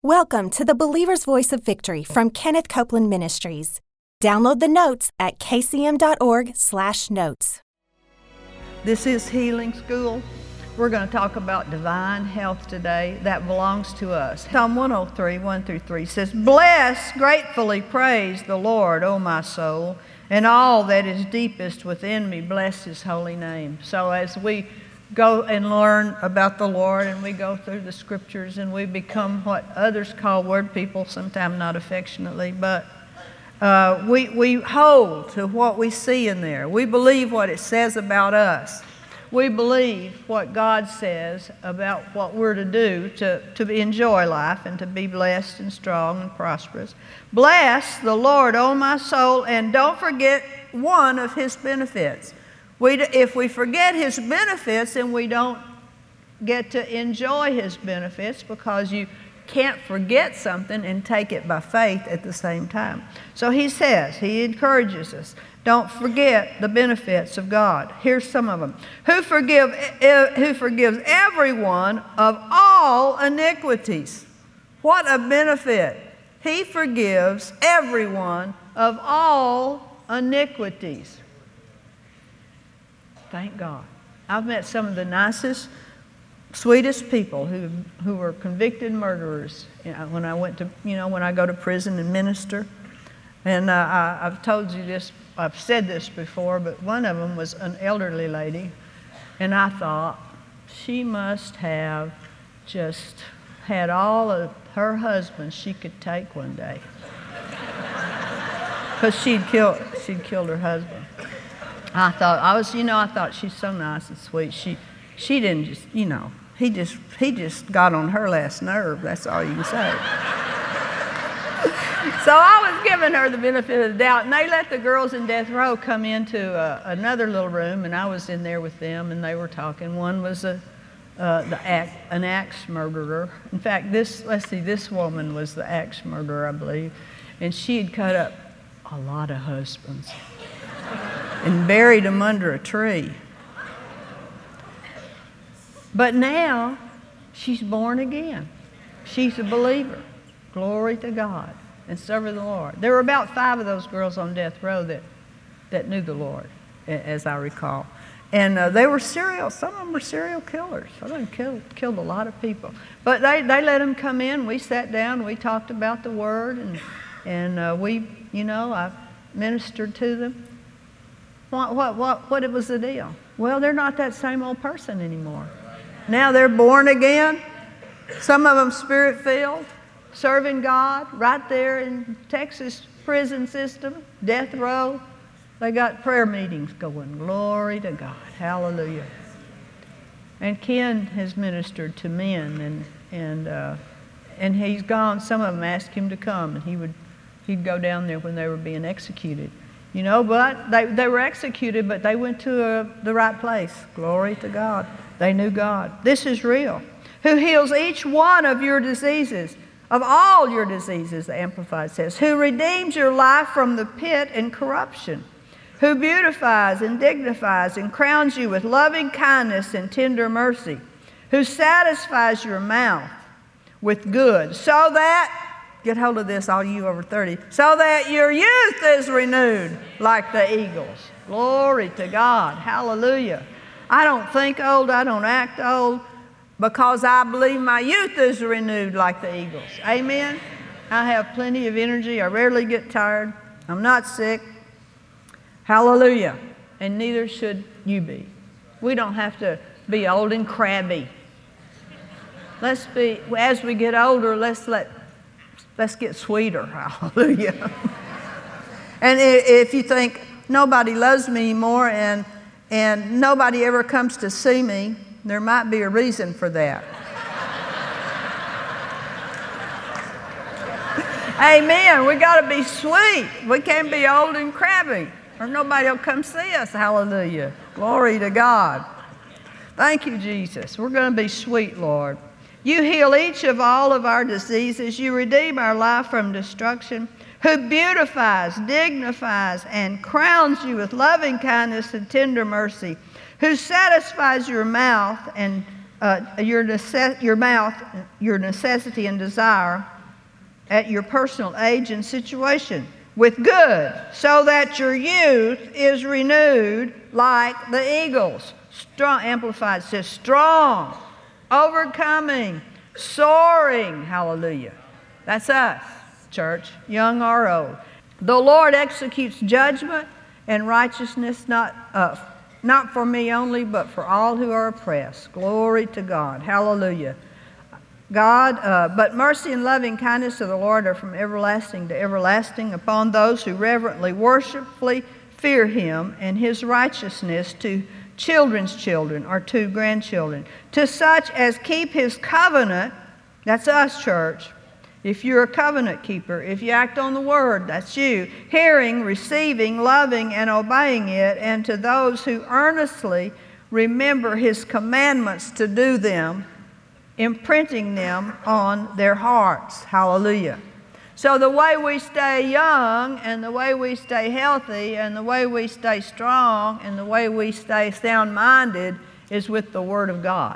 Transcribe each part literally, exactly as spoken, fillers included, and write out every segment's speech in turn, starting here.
Welcome to the Believer's Voice of Victory from Kenneth Copeland Ministries. Download the notes at k c m dot org slash notes. This is Healing School. We're going to talk about divine health today that belongs to us. Psalm one oh three, one through three says, "Bless, gratefully praise the Lord, O my soul, and all that is deepest within me, bless His holy name." So as we go and learn about the Lord and we go through the scriptures and we become what others call word people, sometimes not affectionately, but uh, we, we hold to what we see in there. We believe what it says about us. We believe what God says about what we're to do to, to enjoy life and to be blessed and strong and prosperous. Bless the Lord, O my soul, and don't forget one of His benefits. We, if we forget His benefits, then we don't get to enjoy His benefits, because you can't forget something and take it by faith at the same time. So He says, He encourages us, don't forget the benefits of God. Here's some of them. Who, forgive, who forgives everyone of all iniquities. What a benefit. He forgives everyone of all iniquities. Thank God. I've met some of the nicest, sweetest people who who were convicted murderers. You know, when I went to, you know, when I go to prison and minister, and uh, I, I've told you this, I've said this before, but one of them was an elderly lady, and I thought she must have just had all of her husbands she could take one day, because she'd killed she'd killed her husband. I thought, I was, you know, I thought she's so nice and sweet. She, she didn't just, you know, he just, he just got on her last nerve. That's all you can say. So I was giving her the benefit of the doubt, and they let the girls in death row come into uh, another little room, and I was in there with them, and they were talking. One was a, uh, the act, an axe murderer. In fact, this, let's see, this woman was the axe murderer, I believe, and she had cut up a lot of husbands and buried them under a tree. But now, she's born again. She's a believer. Glory to God. And serving the Lord. There were about five of those girls on death row that, that knew the Lord, as I recall. And uh, they were serial, some of them were serial killers. Some of them killed, killed a lot of people. But they, they let them come in. We sat down, we talked about the Word, and, and uh, we, you know, I ministered to them. What, what, what, what was the deal? Well, they're not that same old person anymore. Now they're born again. Some of them spirit-filled, serving God right there in Texas prison system, death row. They got prayer meetings going. Glory to God. Hallelujah. And Ken has ministered to men, and and uh, and he's gone. Some of them asked him to come, and he would he'd go down there when they were being executed. You know, but they, they were executed, but they went to uh, the right place. Glory to God. They knew God. This is real. Who heals each one of your diseases, of all your diseases, the Amplified says. Who redeems your life from the pit and corruption. Who beautifies and dignifies and crowns you with loving kindness and tender mercy. Who satisfies your mouth with good, so that, get hold of this, all you over thirty, so that your youth is renewed like the eagles. Glory to God. Hallelujah. I don't think old, I don't act old, because I believe my youth is renewed like the eagles. Amen. I have plenty of energy. I rarely get tired. I'm not sick. Hallelujah. And neither should you be. We don't have to be old and crabby. Let's be, as we get older, let's let Let's get sweeter. Hallelujah. And if you think nobody loves me anymore and, and nobody ever comes to see me, there might be a reason for that. Amen. We got to be sweet. We can't be old and crabby, or nobody will come see us. Hallelujah. Glory to God. Thank you, Jesus. We're going to be sweet, Lord. You heal each of all of our diseases. You redeem our life from destruction. Who beautifies, dignifies, and crowns you with loving kindness and tender mercy. Who satisfies your mouth and uh, your, necess- your mouth, your necessity and desire at your personal age and situation with good, so that your youth is renewed like the eagles. Strong, Amplified says strong, overcoming, soaring. Hallelujah. That's us, church, young or old. The Lord executes judgment and righteousness, not, uh, not for me only, but for all who are oppressed. Glory to God. Hallelujah. God, uh, but mercy and loving kindness of the Lord are from everlasting to everlasting upon those who reverently, worshipfully fear Him, and His righteousness to children's children or to grandchildren, to such as keep His covenant. That's us, church. If you're a covenant keeper, if you act on the word, that's you. Hearing, receiving, loving, and obeying it, and to those who earnestly remember His commandments to do them, imprinting them on their hearts. Hallelujah. So the way we stay young and the way we stay healthy and the way we stay strong and the way we stay sound-minded is with the Word of God.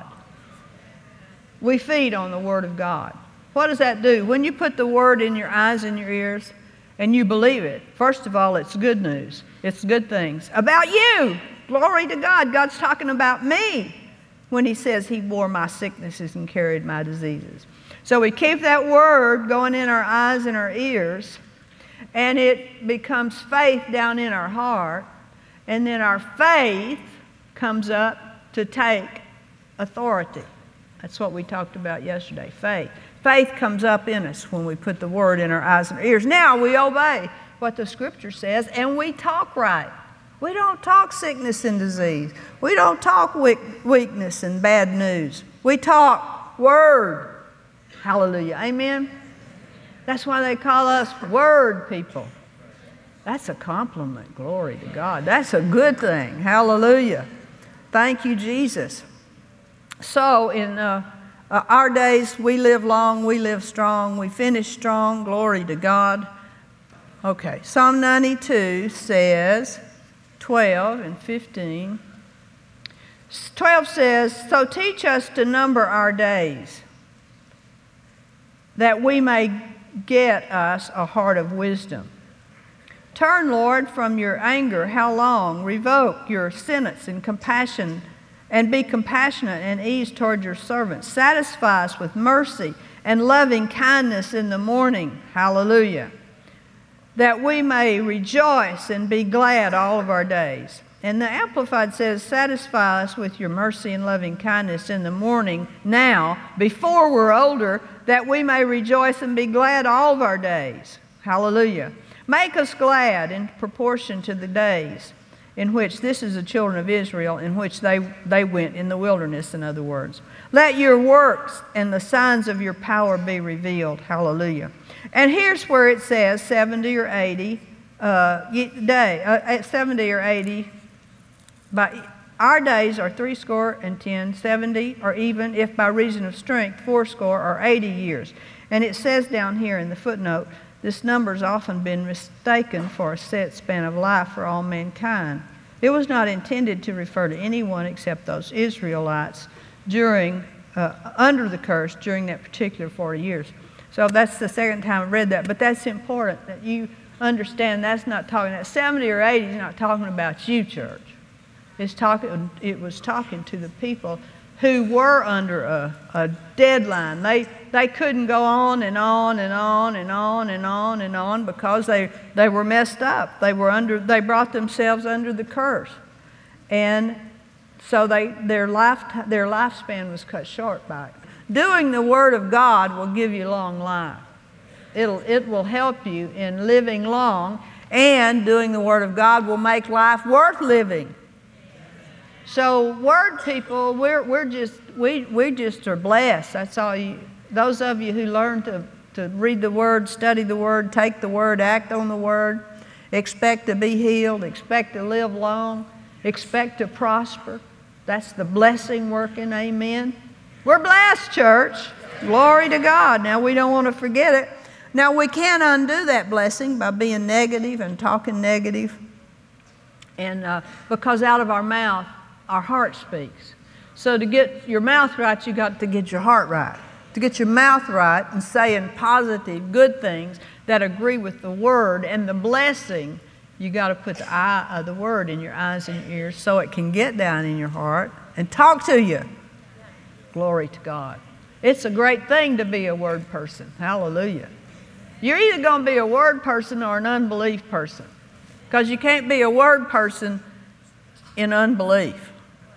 We feed on the Word of God. What does that do? When you put the Word in your eyes and your ears and you believe it, first of all, it's good news. It's good things. About you. Glory to God. God's talking about me when He says He bore my sicknesses and carried my diseases. So we keep that Word going in our eyes and our ears, and it becomes faith down in our heart, and then our faith comes up to take authority. That's what we talked about yesterday, faith. Faith comes up in us when we put the Word in our eyes and our ears. Now we obey what the Scripture says, and we talk right. We don't talk sickness and disease. We don't talk weakness and bad news. We talk Word. Hallelujah. Amen? That's why they call us Word people. That's a compliment. Glory to God. That's a good thing. Hallelujah. Thank you, Jesus. So in uh, uh, our days, we live long, we live strong, we finish strong. Glory to God. Okay, Psalm ninety-two says, twelve and fifteen. twelve says, so teach us to number our days, that we may get us a heart of wisdom. Turn, Lord, from your anger. How long? Revoke your sentence in compassion, and be compassionate and ease toward your servants. Satisfy us with mercy and loving kindness in the morning. Hallelujah. That we may rejoice and be glad all of our days. And the Amplified says, satisfy us with your mercy and loving kindness in the morning, now, before we're older, that we may rejoice and be glad all of our days. Hallelujah. Make us glad in proportion to the days in which, this is the children of Israel, in which they, they went in the wilderness, in other words. Let your works and the signs of your power be revealed. Hallelujah. And here's where it says seventy or eighty uh, day, uh, seventy or eighty. But our days are threescore and ten, seventy, or even, if by reason of strength, fourscore or eighty years. And it says down here in the footnote, this number has often been mistaken for a set span of life for all mankind. It was not intended to refer to anyone except those Israelites during, uh, under the curse during that particular forty years. So that's the second time I've read that. But that's important that you understand that's not talking, that seventy or eighty is not talking about you, church. It's talking, it was talking to the people who were under a, a deadline. They, they couldn't go on and on and on and on and on and on because they, they were messed up. They were under, they brought themselves under the curse. And so they, their, life, their lifespan was cut short by it. Doing the Word of God will give you long life. It'll, it will help you in living long, and doing the Word of God will make life worth living. So, Word people, we're, we're just, we, we just are blessed. That's all you, those of you who learn to, to read the Word, study the Word, take the Word, act on the Word, expect to be healed, expect to live long, expect to prosper. That's the blessing working, amen. We're blessed, church. Glory to God. Now, we don't want to forget it. Now, we can't undo that blessing by being negative and talking negative. And uh, because out of our mouth, our heart speaks. So to get your mouth right, you got to get your heart right. To get your mouth right and saying positive, good things that agree with the Word and the blessing, you got to put the eye of the Word in your eyes and ears so it can get down in your heart and talk to you. Glory to God. It's a great thing to be a Word person. Hallelujah. You're either going to be a Word person or an unbelief person, because you can't be a Word person in unbelief.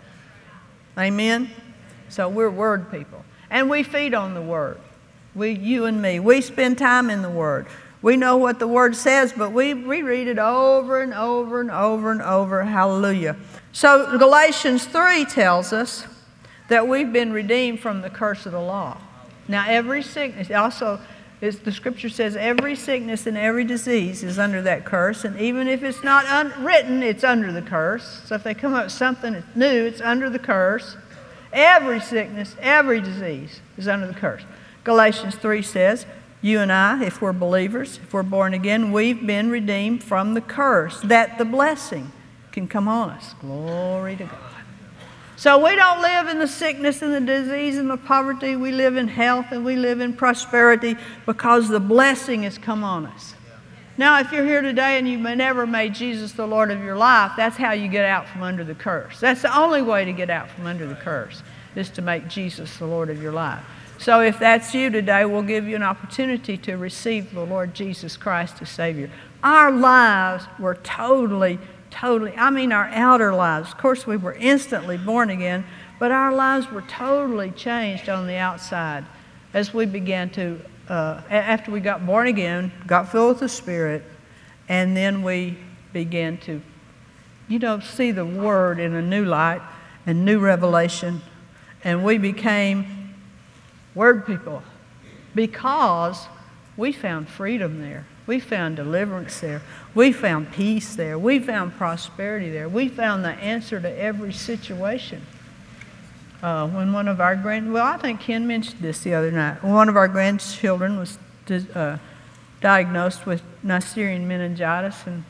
Amen? So we're Word people. And we feed on the Word. We, you and me, we spend time in the Word. We know what the Word says, but we, we read it over and over and over and over. Hallelujah. So Galatians three tells us that we've been redeemed from the curse of the law. Now every sickness, also is, the Scripture says every sickness and every disease is under that curse, and even if it's not unwritten, it's under the curse. So if they come up with something that's new, it's under the curse. Every sickness, every disease is under the curse. Galatians three says, you and I, if we're believers, if we're born again, we've been redeemed from the curse, that the blessing can come on us. Glory to God. So we don't live in the sickness and the disease and the poverty. We live in health and we live in prosperity because the blessing has come on us. Now, if you're here today and you've never made Jesus the Lord of your life, that's how you get out from under the curse. That's the only way to get out from under the curse, is to make Jesus the Lord of your life. So if that's you today, we'll give you an opportunity to receive the Lord Jesus Christ as Savior. Our lives were totally, totally, I mean our outer lives. Of course, we were instantly born again, but our lives were totally changed on the outside as we began to, uh, after we got born again, got filled with the Spirit, and then we began to, you know, see the Word in a new light and new revelation, and we became Word people, because we found freedom there. We found deliverance there. We found peace there. We found prosperity there. We found the answer to every situation. Uh, when one of our grand, well, I think Ken mentioned this the other night. When one of our grandchildren was uh, diagnosed with Neisseria meningitis and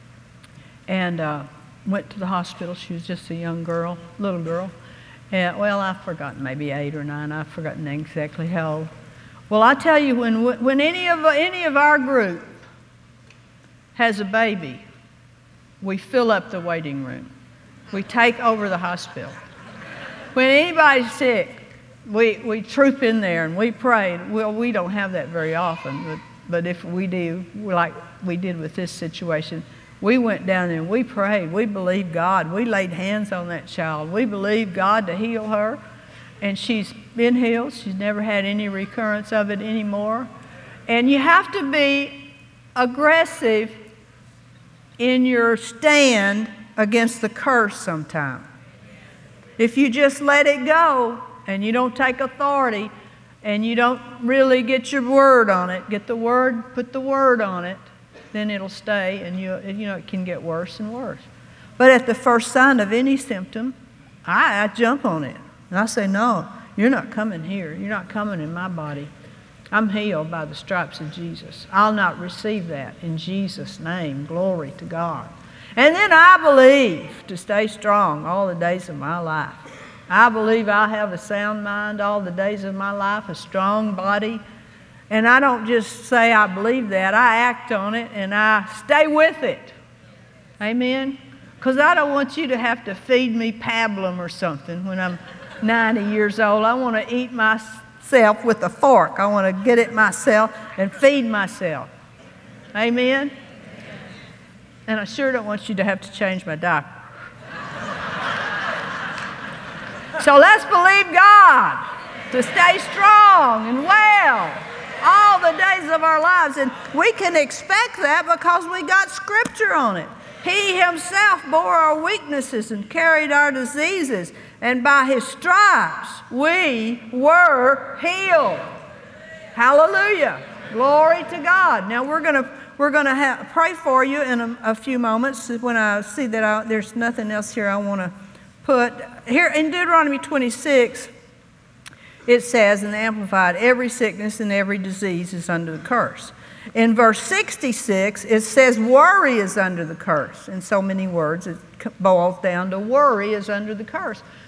and uh, went to the hospital. She was just a young girl, little girl. And, well, I've forgotten, maybe eight or nine. I've forgotten exactly how old. Well, I tell you, when when any of any of our group has a baby, we fill up the waiting room. We take over the hospital. When anybody's sick, we we troop in there and we pray. Well, we don't have that very often, but but if we do, like we did with this situation, we went down there and we prayed. We believed God. We laid hands on that child. We believed God to heal her. And she's been healed. She's never had any recurrence of it anymore. And you have to be aggressive in your stand against the curse sometime. If you just let it go and you don't take authority and you don't really get your word on it, get the word, put the word on it, then it'll stay, and you you know it can get worse and worse. But at the first sign of any symptom, I, I jump on it. And I say, no, you're not coming here. You're not coming in my body. I'm healed by the stripes of Jesus. I'll not receive that in Jesus' name. Glory to God. And then I believe to stay strong all the days of my life. I believe I'll have a sound mind all the days of my life, a strong body. And I don't just say I believe that. I act on it and I stay with it. Amen? Because I don't want you to have to feed me pablum or something when I'm ninety years old. I want to eat myself with a fork. I want to get it myself and feed myself. Amen? And I sure don't want you to have to change my diaper. So let's believe God to stay strong and well all the days of our lives. And we can expect that because we got Scripture on it. He himself bore our weaknesses and carried our diseases. And by his stripes, we were healed. Hallelujah. Glory to God. Now we're going to we're going to ha- pray for you in a, a few moments. When I see that I, there's nothing else here I want to put. Here in Deuteronomy twenty-six, it says in the Amplified, every sickness and every disease is under the curse. In verse sixty-six, it says worry is under the curse. In so many words, it boils down to worry is under the curse.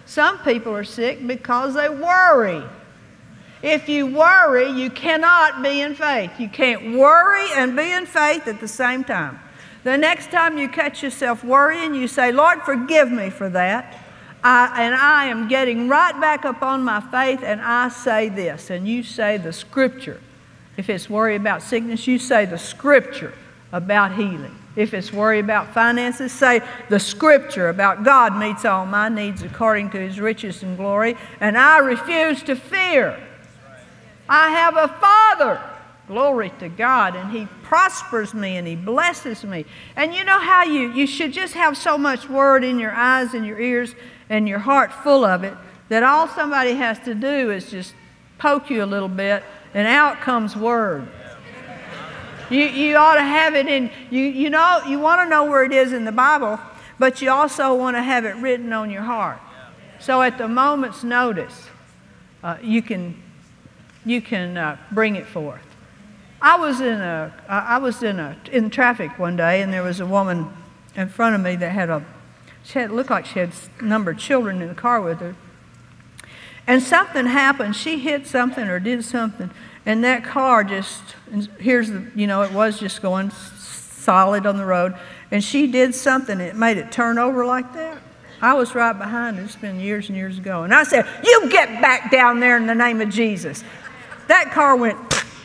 Some people are sick because they worry. If you worry, you cannot be in faith. You can't worry and be in faith at the same time. The next time you catch yourself worrying, you say, Lord, forgive me for that. I, and I am getting right back up on my faith, and I say this. And you say the scripture. If it's worry about sickness, you say the scripture about healing. If it's worry about finances, say the scripture about God meets all my needs according to His riches and glory, and I refuse to fear. I have a Father, glory to God, and He prospers me and He blesses me. And you know how you, you should just have so much word in your eyes and your ears and your heart full of it that all somebody has to do is just poke you a little bit and out comes word. You, you ought to have it in, you, you know, you want to know where it is in the Bible, but you also want to have it written on your heart. So at the moment's notice, uh, you can, you can uh, bring it forth. I was in a, I was in a, in traffic one day, and there was a woman in front of me that had a, she had, looked like she had a number of children in the car with her. And something happened. She hit something or did something. And that car just, here's the, you know, it was just going solid on the road. And she did something, it made it turn over like that. I was right behind her. It's been years and years ago. And I said, you get back down there in the name of Jesus. That car went.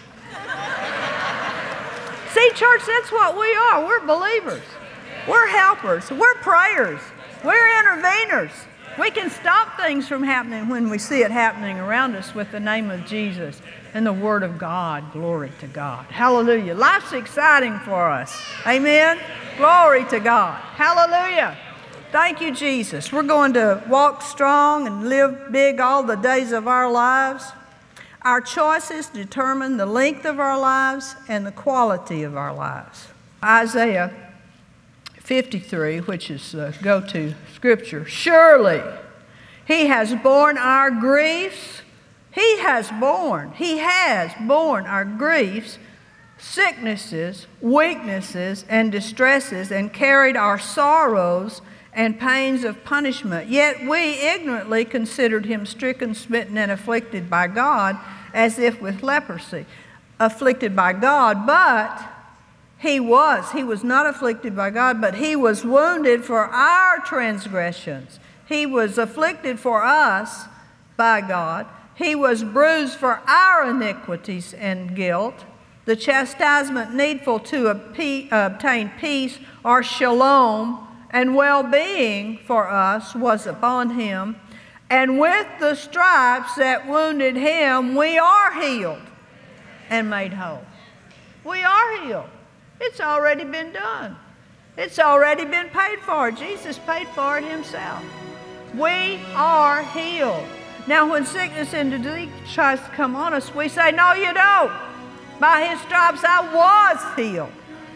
See, church, that's what we are. We're believers. We're helpers. We're prayers. We're interveners. We can stop things from happening when we see it happening around us with the name of Jesus and the Word of God. Glory to God. Hallelujah. Life's exciting for us. Amen. Glory to God. Hallelujah. Thank you, Jesus. We're going to walk strong and live big all the days of our lives. Our choices determine the length of our lives and the quality of our lives. Isaiah fifty-three, which is the go-to scripture. Surely He has borne our griefs. He has borne, He has borne our griefs, sicknesses, weaknesses, and distresses, and carried our sorrows and pains of punishment. Yet we ignorantly considered Him stricken, smitten, and afflicted by God, as if with leprosy. Afflicted by God, but He was. He was not afflicted by God, but He was wounded for our transgressions. He was afflicted for us by God. He was bruised for our iniquities and guilt. The chastisement needful to obtain peace, or shalom, and well-being for us was upon Him. And with the stripes that wounded Him, we are healed and made whole. We are healed. It's already been done. It's already been paid for. Jesus paid for it Himself. We are healed. Now, when sickness and disease tries to come on us, we say, no, you don't. By His stripes I was healed.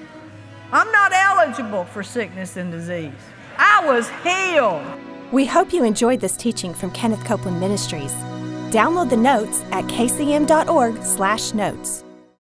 I'm not eligible for sickness and disease. I was healed. We hope you enjoyed this teaching from Kenneth Copeland Ministries. Download the notes at k c m dot org slash notes.